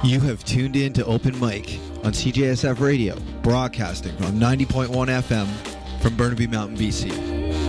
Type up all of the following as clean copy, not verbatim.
You have tuned in to Open Mic on CJSF Radio, broadcasting on 90.1 FM from Burnaby Mountain, BC.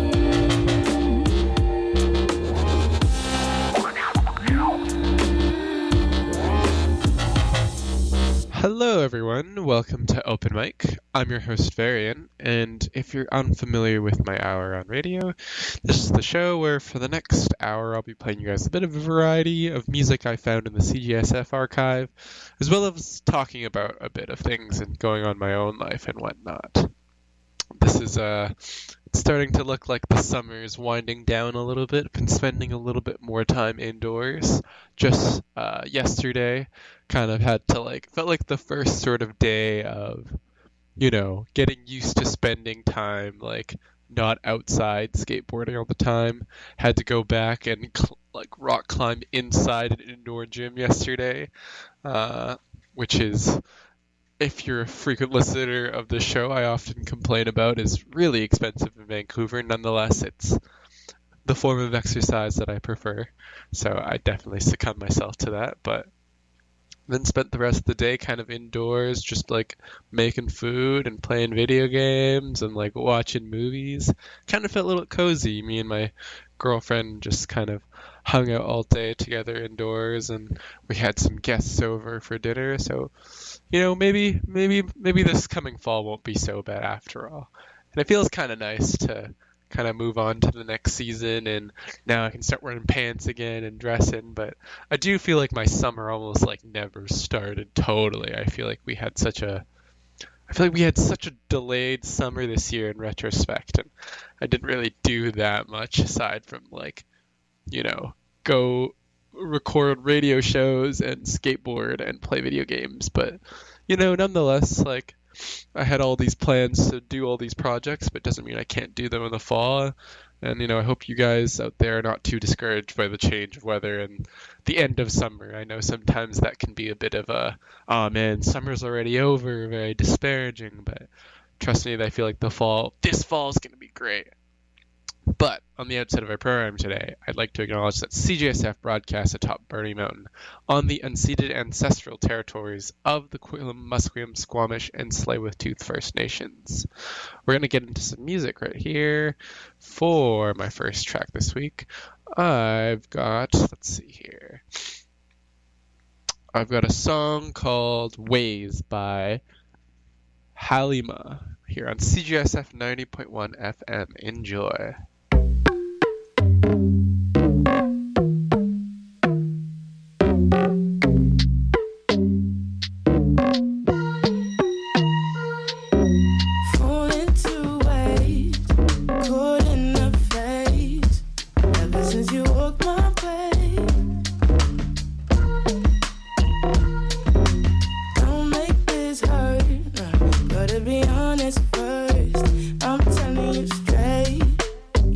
Hello everyone, welcome to Open Mic. I'm your host Varian, and if you're unfamiliar with my hour on radio, this is the show where for the next hour I'll be playing you guys a bit of a variety of music I found in the CGSF archive, as well as talking about a bit of things and going on my own life and whatnot. This is it's starting to look like the summer is winding down a little bit. Been spending a little bit more time indoors. Just yesterday, kind of had to felt like the first sort of day of, getting used to spending time not outside skateboarding all the time. Had to go back and rock climb inside an indoor gym yesterday, which is, if you're a frequent listener of the show, I often complain about is really expensive in Vancouver. Nonetheless, it's the form of exercise that I prefer. So I definitely succumb myself to that. But then spent the rest of the day kind of indoors, just making food and playing video games and watching movies. Kind of felt a little cozy. Me and my girlfriend just kind of hung out all day together indoors, and we had some guests over for dinner. So, maybe this coming fall won't be so bad after all. And it feels kind of nice to kind of move on to the next season, and now I can start wearing pants again and dressing. But I do feel like my summer almost never started totally. I feel like we had such a delayed summer this year in retrospect, and I didn't really do that much aside from go record radio shows and skateboard and play video games. But nonetheless, I had all these plans to do all these projects, but it doesn't mean I can't do them in the fall. And, I hope you guys out there are not too discouraged by the change of weather and the end of summer. I know sometimes that can be a bit of a, oh man, summer's already over, very disparaging, but trust me, I feel like this fall is going to be great. But on the outset of our program today, I'd like to acknowledge that CJSF broadcasts atop Burnaby Mountain on the unceded ancestral territories of the Quillam, Musqueam, Squamish, and Tsleil-Waututh First Nations. We're going to get into some music right here for my first track this week. I've got a song called Ways by Halima here on CGSF 90.1 FM. Enjoy. Be honest first, I'm telling you straight.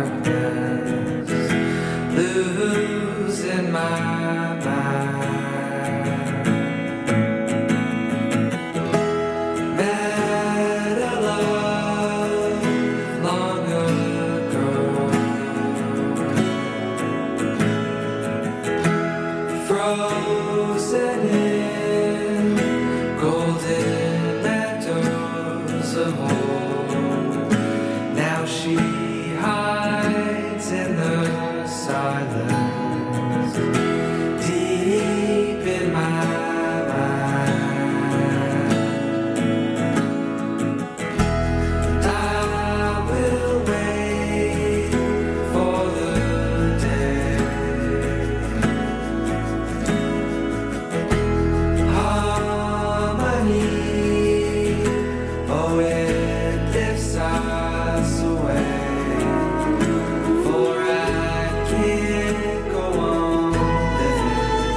losing my mind. Met a love long ago, frozen in golden meadows of old. Now she hides in the silence, deep in my mind. I will wait for the day, harmony, oh it lifts us away. For I can't go on living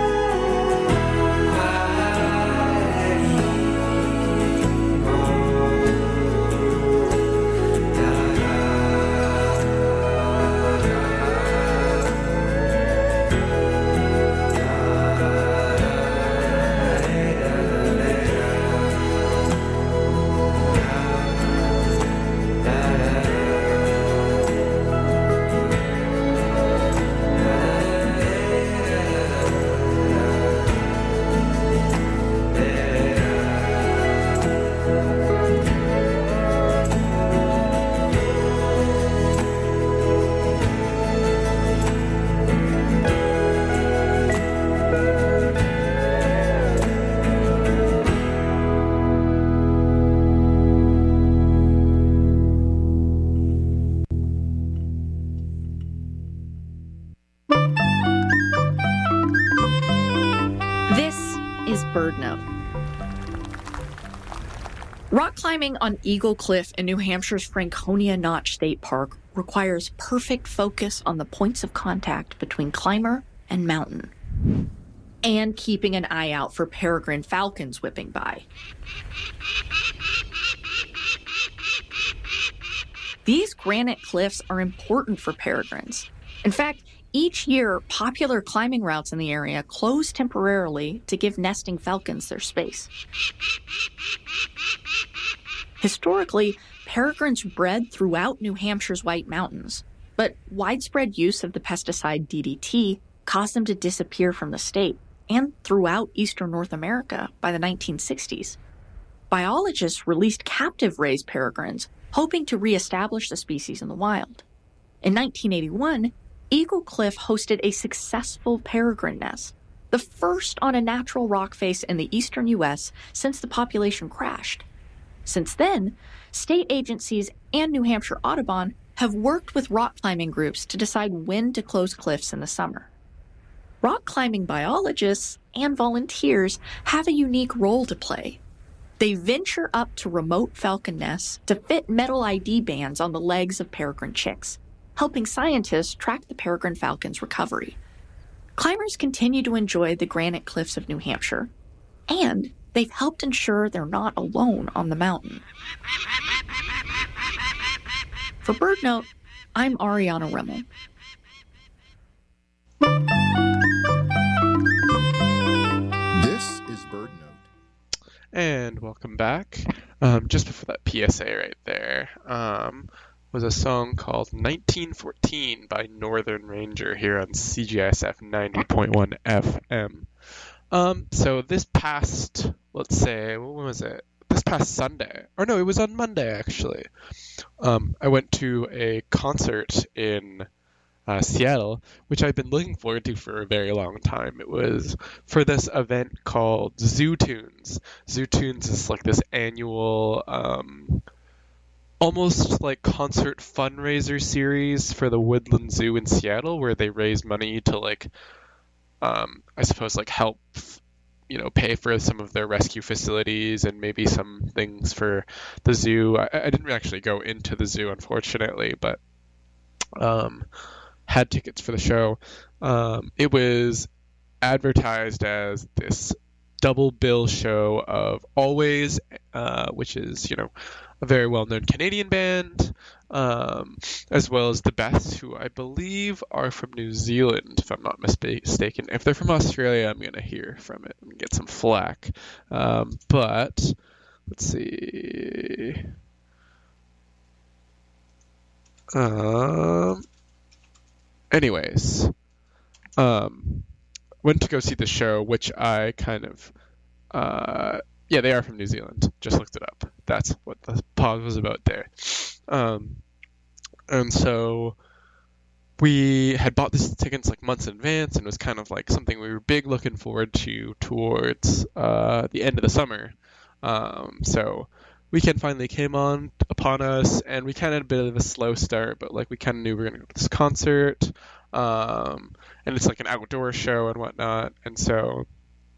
quiet anymore. Da, da, This is Bird Note. Rock climbing on Eagle Cliff in New Hampshire's Franconia Notch State Park requires perfect focus on the points of contact between climber and mountain, and keeping an eye out for peregrine falcons whipping by. These granite cliffs are important for peregrines. In fact, each year, popular climbing routes in the area close temporarily to give nesting falcons their space. Historically, peregrines bred throughout New Hampshire's White Mountains, but widespread use of the pesticide DDT caused them to disappear from the state and throughout eastern North America by the 1960s. Biologists released captive raised peregrines, hoping to reestablish the species in the wild. In 1981, Eagle Cliff hosted a successful peregrine nest, the first on a natural rock face in the eastern U.S. since the population crashed. Since then, state agencies and New Hampshire Audubon have worked with rock climbing groups to decide when to close cliffs in the summer. Rock climbing biologists and volunteers have a unique role to play. They venture up to remote falcon nests to fit metal ID bands on the legs of peregrine chicks, helping scientists track the peregrine falcon's recovery. Climbers continue to enjoy the granite cliffs of New Hampshire, and they've helped ensure they're not alone on the mountain. For Bird Note, I'm Ariana Rimmel. This is Bird Note. And welcome back. Just before that PSA right there was a song called 1914 by Northern Ranger here on CGSF 90.1 FM. So this past, let's say, when was it? This past Sunday. Or no, it was on Monday, actually. I went to a concert in Seattle, which I've been looking forward to for a very long time. It was for this event called Zoo Tunes. Zoo Tunes is like this annual, almost like concert fundraiser series for the Woodland Zoo in Seattle, where they raise money to like, I suppose like help, pay for some of their rescue facilities and maybe some things for the zoo. I didn't actually go into the zoo, unfortunately, but had tickets for the show. It was advertised as this double bill show of Always, which is, a very well-known Canadian band, as well as the Beths, who I believe are from New Zealand, if I'm not mistaken. If they're from Australia, I'm going to hear from it and get some flack. But let's see. Anyways, went to go see the show, which I kind of, yeah, they are from New Zealand. Just looked it up. That's what the pause was about there. And so we had bought these tickets like months in advance, and it was kind of like something we were big looking forward to towards the end of the summer. So weekend finally came upon us, and we kind of had a bit of a slow start, but like we kind of knew we were going to go to this concert, and it's like an outdoor show and whatnot. And so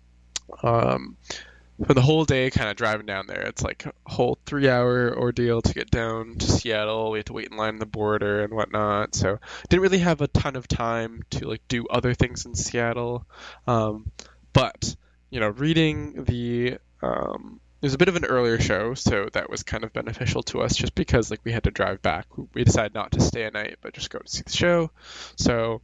for the whole day kind of driving down there, it's like a whole 3-hour ordeal to get down to Seattle. We had to wait in line on the border and whatnot, so didn't really have a ton of time to like do other things in Seattle. But reading the it was a bit of an earlier show, so that was kind of beneficial to us just because like we had to drive back. We decided not to stay a night but just go to see the show. So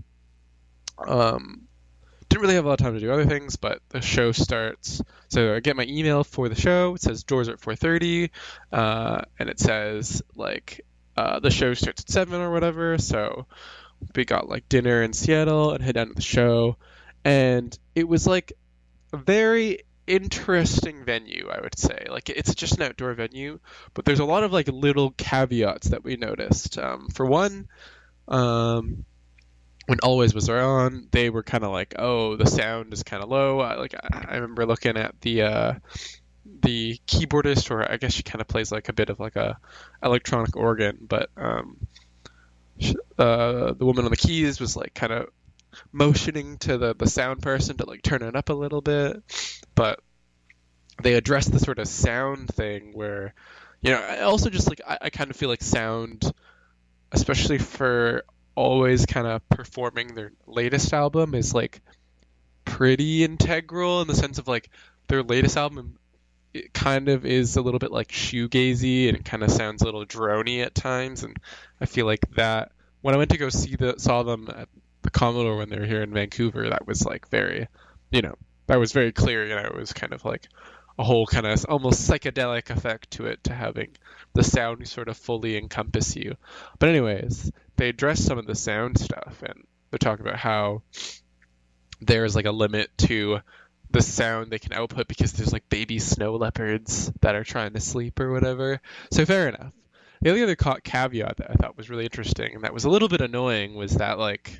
didn't really have a lot of time to do other things, but the show starts. So I get my email for the show. It says doors are at 4:30, and it says like the show starts at 7 or whatever. So we got like dinner in Seattle and head down to the show, and it was like a very interesting venue, I would say. Like it's just an outdoor venue, but there's a lot of like little caveats that we noticed. For one, when Always was on, they were kind of like, oh, the sound is kind of low. I remember looking at the keyboardist, or I guess she kind of plays like a bit of like a electronic organ, but the woman on the keys was like kind of motioning to the sound person to like turn it up a little bit. But they addressed the sort of sound thing where, I also just like I kind of feel like sound, especially for Always kind of performing their latest album, is like pretty integral in the sense of like their latest album, it kind of is a little bit like shoegazy and it kind of sounds a little drony at times. And I feel like that when I went to go saw them at the Commodore when they were here in Vancouver, that was like very, that was very clear. It was kind of like a whole kind of almost psychedelic effect to it, to having the sound sort of fully encompass you. But anyways, they address some of the sound stuff, and they're talking about how there's like a limit to the sound they can output because there's like baby snow leopards that are trying to sleep or whatever. So fair enough. The only other caveat that I thought was really interesting and that was a little bit annoying was that like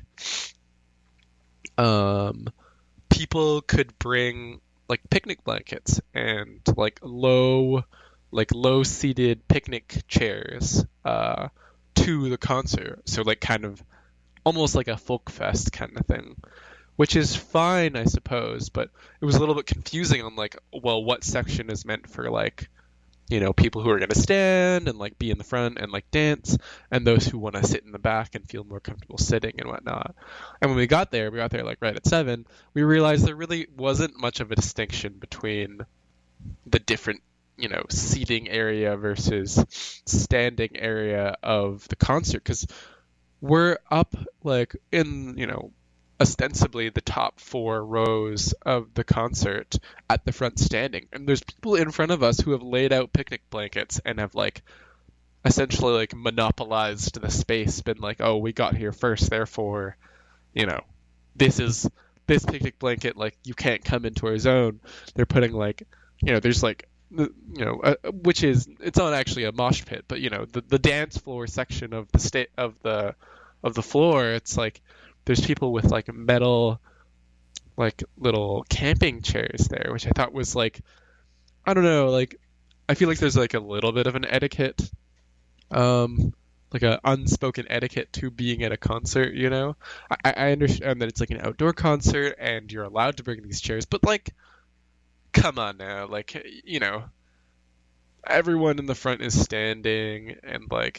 people could bring like picnic blankets and like low seated picnic chairs to the concert. So like kind of almost like a folk fest kind of thing, which is fine, I suppose, but it was a little bit confusing on like, well, what section is meant for like, people who are going to stand and like be in the front and like dance, and those who want to sit in the back and feel more comfortable sitting and whatnot. And when we got there like right at 7, we realized there really wasn't much of a distinction between the different, seating area versus standing area of the concert, because we're up like in, ostensibly the top 4 rows of the concert at the front standing, and there's people in front of us who have laid out picnic blankets and have like essentially like monopolized the space, been like, oh, we got here first, therefore this picnic blanket, like you can't come into our zone. They're putting like there's like which is, it's not actually a mosh pit, but the dance floor section of the floor, it's like there's people with like metal like little camping chairs there, which I thought was like, I don't know, like I feel like there's like a little bit of an etiquette, like a unspoken etiquette to being at a concert. I understand that it's like an outdoor concert and you're allowed to bring these chairs, but like, come on now, like, everyone in the front is standing, and like,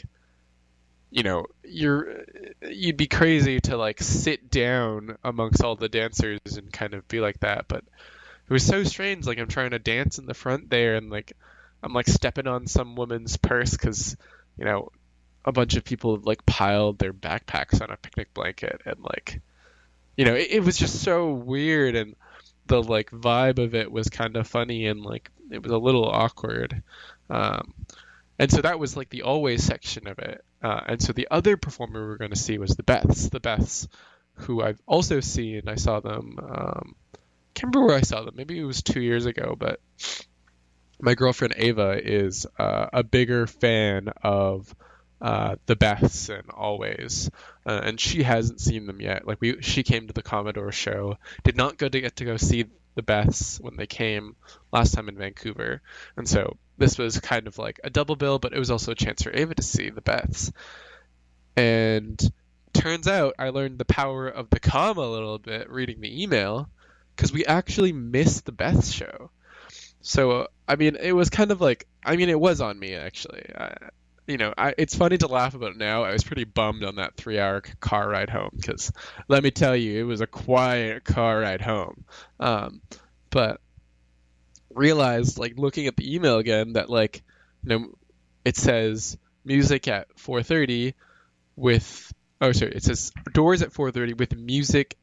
you'd be crazy to like sit down amongst all the dancers and kind of be like that. But it was so strange. Like I'm trying to dance in the front there, and like I'm like stepping on some woman's purse because a bunch of people like piled their backpacks on a picnic blanket, and like, it was just so weird, and the like vibe of it was kind of funny, and like it was a little awkward. And so that was like the Always section of it. And so the other performer we were going to see was the Beths. The Beths, who I've also seen. I saw them. Can't remember where I saw them. Maybe it was 2 years ago. But my girlfriend Ava is a bigger fan of the Beths and Always, and she hasn't seen them yet. Like she came to the Commodore show. Did not get to go see the Beths when they came last time in Vancouver, and so this was kind of like a double bill, but it was also a chance for Ava to see the Beths. And turns out I learned the power of the comma a little bit reading the email, because we actually missed the Beths show. So, I mean, it was kind of like, it was on me, actually. It's funny to laugh about now. I was pretty bummed on that 3-hour car ride home, because let me tell you, it was a quiet car ride home. But realized, like, looking at the email again, that, like, it says music at 4:30 it says doors at 4:30 with music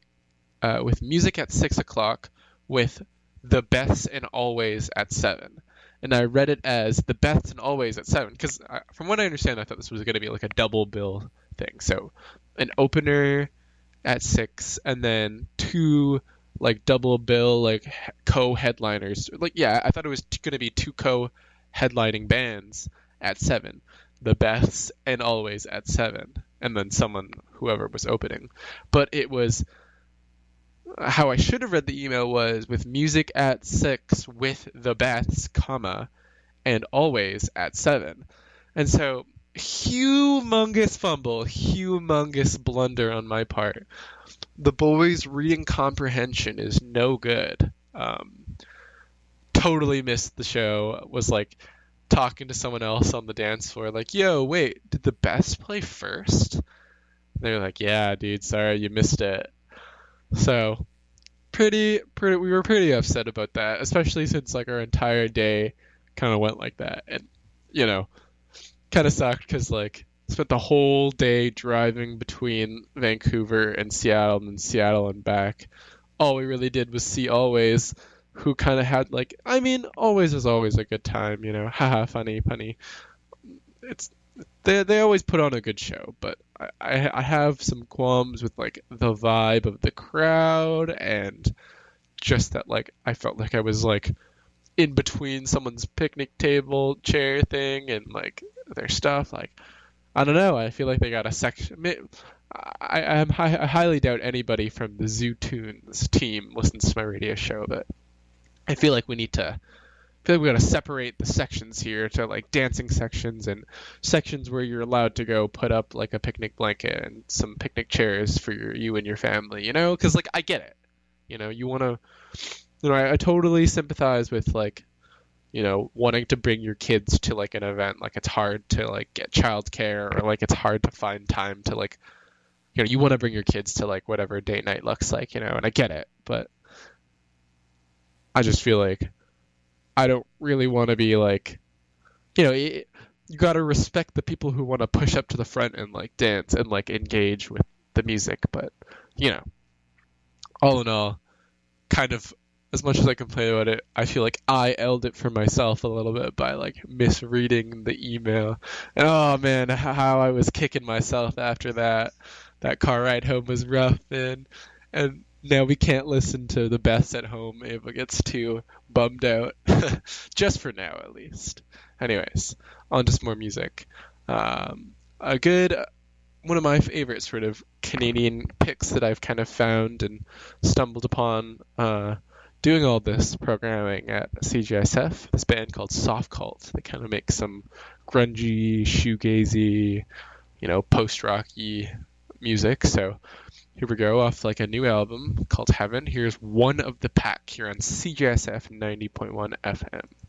at 6 o'clock with the Beths and Always at 7. And I read it as the Beths and Always at 7, because from what I understand, I thought this was going to be like a double bill thing. So an opener at 6, and then 2 like double bill like co-headliners. Like, yeah, I thought it was going to be 2 co-headlining bands at 7, the Beths and Always at 7, and then whoever was opening. But it was, how I should have read the email was with music at 6 with the Beths, and Always at 7. And so, humongous fumble, humongous blunder on my part. The boys' reading comprehension is no good. Totally missed the show. Was like talking to someone else on the dance floor, like, yo, wait, did the Beths play first? They're like, yeah, dude, sorry, you missed it. So we were pretty upset about that, especially since like our entire day kind of went like that. And, kind of sucked because like spent the whole day driving between Vancouver and Seattle, and then Seattle and back. All we really did was see Always, who kind of had like, Always is always a good time, haha, funny. They always put on a good show, but I have some qualms with like the vibe of the crowd, and just that like I felt like I was like in between someone's picnic table chair thing and like their stuff. Like, I don't know, I feel like they got a section. I highly doubt anybody from the Zoo Tunes team listens to my radio show, but I feel like we got to separate the sections here to like dancing sections and sections where you're allowed to go put up like a picnic blanket and some picnic chairs for you and your family, because like I get it, you want to, I totally sympathize with like, wanting to bring your kids to like an event. Like it's hard to like get childcare, or like it's hard to find time to like, you want to bring your kids to like whatever date night looks like, and I get it, but I just feel like I don't really want to be like, you got to respect the people who want to push up to the front and like dance and like engage with the music. But, all in all, kind of as much as I complain about it, I feel like I L'd it for myself a little bit by like misreading the email. And oh man, how I was kicking myself after that. That car ride home was rough, man. And now we can't listen to the Beths at home. Ava gets too bummed out. Just for now, at least. Anyways, on to some more music. One of my favorite sort of Canadian picks that I've kind of found and stumbled upon doing all this programming at CJSF, this band called Soft Cult. They kind of make some grungy, shoegazy, post-rocky music. So here we go, off like a new album called Heaven. Here's One of the Pack here on CJSF 90.1 FM.